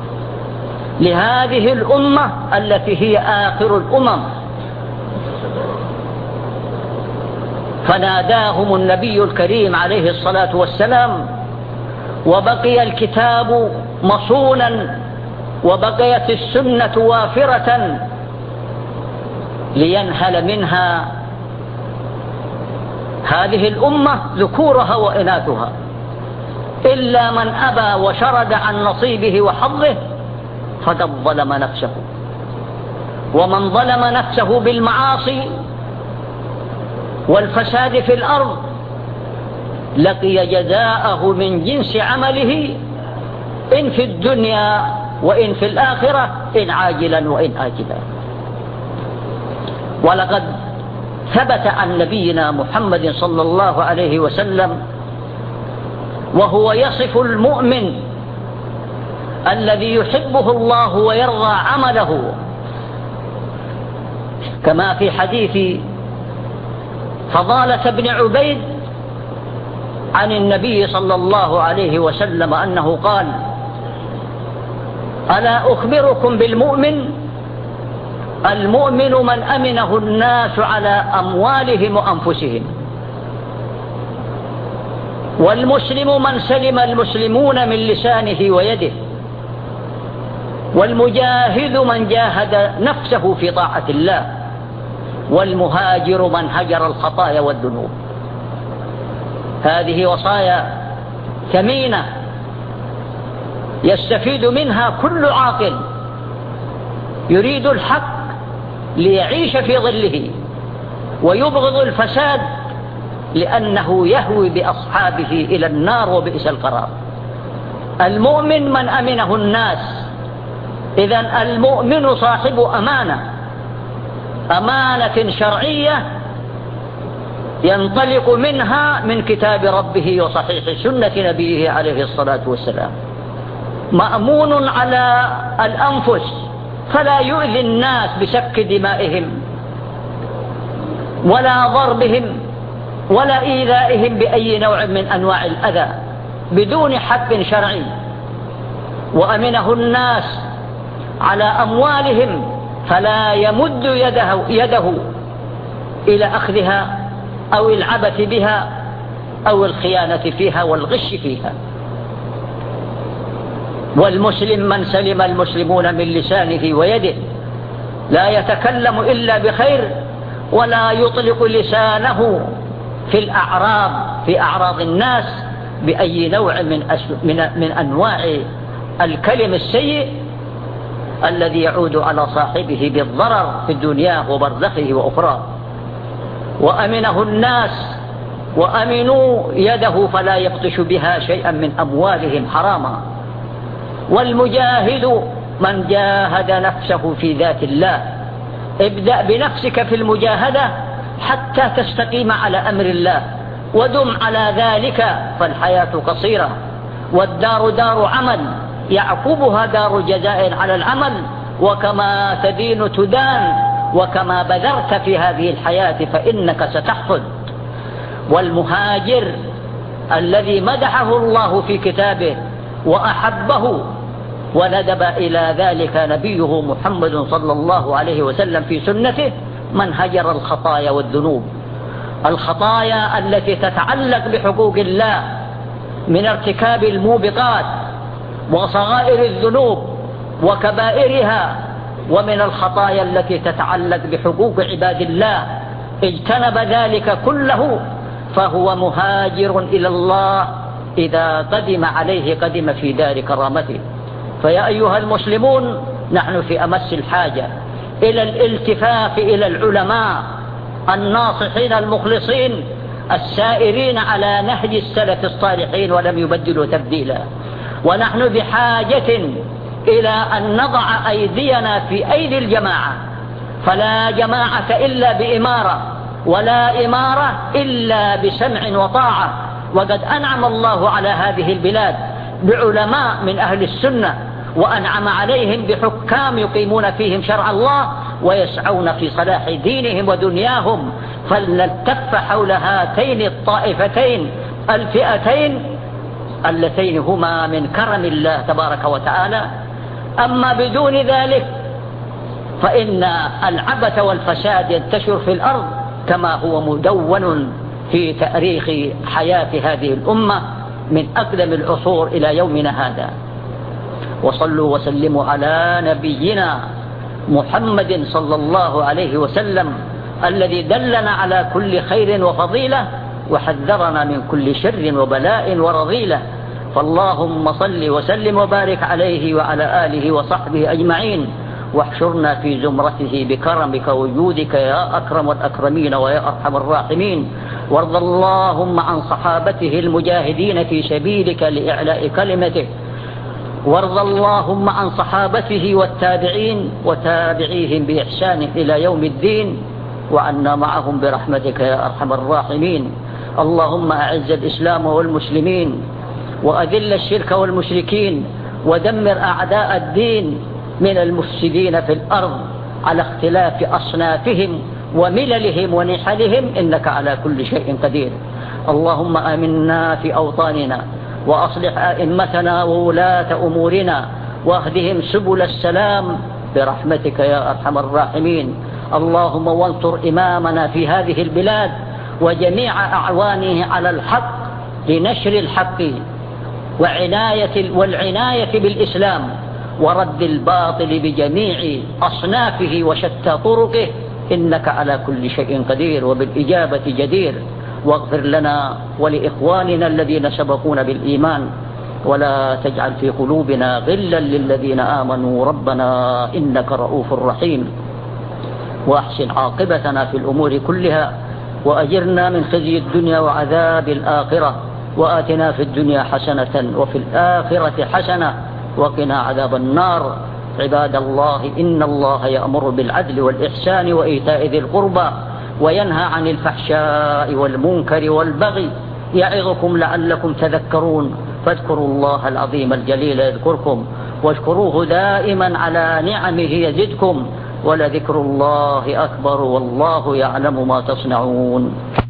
لهذه الأمة التي هي آخر الأمم، فناداهم النبي الكريم عليه الصلاة والسلام، وبقي الكتاب مصونا وبقيت السنة وافرة لينهل منها هذه الأمة ذكورها وإناثها، إلا من أبى وشرد عن نصيبه وحظه فقد ظلم نفسه. ومن ظلم نفسه بالمعاصي والفساد في الأرض لقي جزاءه من جنس عمله إن في الدنيا وإن في الآخرة، إن عاجلا وإن آجلا. ولقد ثبت عن نبينا محمد صلى الله عليه وسلم وهو يصف المؤمن الذي يحبه الله ويرضى عمله، كما في حديث فضالة بن عبيد عن النبي صلى الله عليه وسلم أنه قال: ألا أخبركم بالمؤمن؟ المؤمن من أمنه الناس على أموالهم وأنفسهم، والمسلم من سلم المسلمون من لسانه ويده، والمجاهد من جاهد نفسه في طاعة الله، والمهاجر من هجر الخطايا والذنوب. هذه وصايا ثمينة يستفيد منها كل عاقل يريد الحق ليعيش في ظله، ويبغض الفساد لأنه يهوي بأصحابه إلى النار وبئس القرار. المؤمن من أمنه الناس، إذن المؤمن صاحب أمانة شرعية ينطلق منها من كتاب ربه وصحيح سنة نبيه عليه الصلاة والسلام. مأمون على الأنفس فلا يؤذي الناس بسفك دمائهم، ولا ضربهم ولا إيذائهم بأي نوع من أنواع الأذى بدون حق شرعي، وأمنه الناس على أموالهم فلا يمد يده إلى أخذها أو العبث بها أو الخيانة فيها والغش فيها. والمسلم من سلم المسلمون من لسانه ويده، لا يتكلم إلا بخير ولا يطلق لسانه في أعراض الناس بأي نوع من أنواع الكلم السيء الذي يعود على صاحبه بالضرر في الدنيا وبرزخه وأخرى. وأمنه الناس وأمنوا يده فلا يبطش بها شيئا من أموالهم حراما. والمجاهد من جاهد نفسه في ذات الله. ابدأ بنفسك في المجاهدة حتى تستقيم على أمر الله، ودم على ذلك، فالحياة قصيرة، والدار دار عمل يعقبها دار جزاء على العمل، وكما تدين تدان، وكما بذرت في هذه الحياة فإنك ستحصد. والمهاجر الذي مدحه الله في كتابه وأحبه وندب إلى ذلك نبيه محمد صلى الله عليه وسلم في سنته، من هجر الخطايا والذنوب، الخطايا التي تتعلق بحقوق الله من ارتكاب الموبقات وصغائر الذنوب وكبائرها، ومن الخطايا التي تتعلق بحقوق عباد الله، اجتنب ذلك كله فهو مهاجر إلى الله إذا قدم عليه قدم في دار كرامته. فيا أيها المسلمون، نحن في أمس الحاجة إلى الالتفاف إلى العلماء الناصحين المخلصين السائرين على نهج السلف الصالحين ولم يبدلوا تبديلا. ونحن بحاجة إلى أن نضع أيدينا في أيدي الجماعة، فلا جماعة إلا بإمارة، ولا إمارة إلا بسمع وطاعة. وقد أنعم الله على هذه البلاد بعلماء من أهل السنة، وأنعم عليهم بحكام يقيمون فيهم شرع الله ويسعون في صلاح دينهم ودنياهم. فلنلتف حول هاتين الطائفتين الفئتين اللتين هما من كرم الله تبارك وتعالى. أما بدون ذلك فإن العبث والفساد ينتشر في الأرض كما هو مدون في تاريخ حياة هذه الأمة من أقدم العصور إلى يومنا هذا. وصلوا وسلموا على نبينا محمد صلى الله عليه وسلم الذي دلنا على كل خير وفضيلة وحذرنا من كل شر وبلاء ورذيلة. فاللهم صل وسلم وبارك عليه وعلى آله وصحبه أجمعين، واحشرنا في زمرته بكرمك وجودك يا أكرم الأكرمين ويا أرحم الراحمين. وارض اللهم عن صحابته المجاهدين في سبيلك لإعلاء كلمته، وارض اللهم عن صحابته والتابعين وتابعيهم بإحسان إلى يوم الدين، وعنا معهم برحمتك يا أرحم الراحمين. اللهم أعز الإسلام والمسلمين، وأذل الشرك والمشركين، ودمر أعداء الدين من المفسدين في الأرض على اختلاف أصنافهم ومللهم ونحلهم، إنك على كل شيء قدير. اللهم آمنا في أوطاننا، وأصلح أئمتنا وولاة أمورنا، واهدهم سبل السلام برحمتك يا أرحم الراحمين. اللهم وانصر إمامنا في هذه البلاد وجميع أعوانه على الحق لنشر الحق والعناية بالإسلام، ورد الباطل بجميع أصنافه وشتى طرقه، إنك على كل شيء قدير وبالإجابة جدير. واغفر لنا ولإخواننا الذين سبقونا بالإيمان، ولا تجعل في قلوبنا غلا للذين آمنوا ربنا إنك رؤوف رحيم. وأحسن عاقبتنا في الأمور كلها، وأجرنا من خزي الدنيا وعذاب الآخرة، وآتنا في الدنيا حسنة وفي الآخرة حسنة وقنا عذاب النار. عباد الله، إن الله يأمر بالعدل والإحسان وإيتاء ذي القربى، وينهى عن الفحشاء والمنكر والبغي، يعظكم لعلكم تذكرون. فاذكروا الله العظيم الجليل يذكركم، واشكروه دائما على نعمه يزدكم، ولذكر الله أكبر والله يعلم ما تصنعون.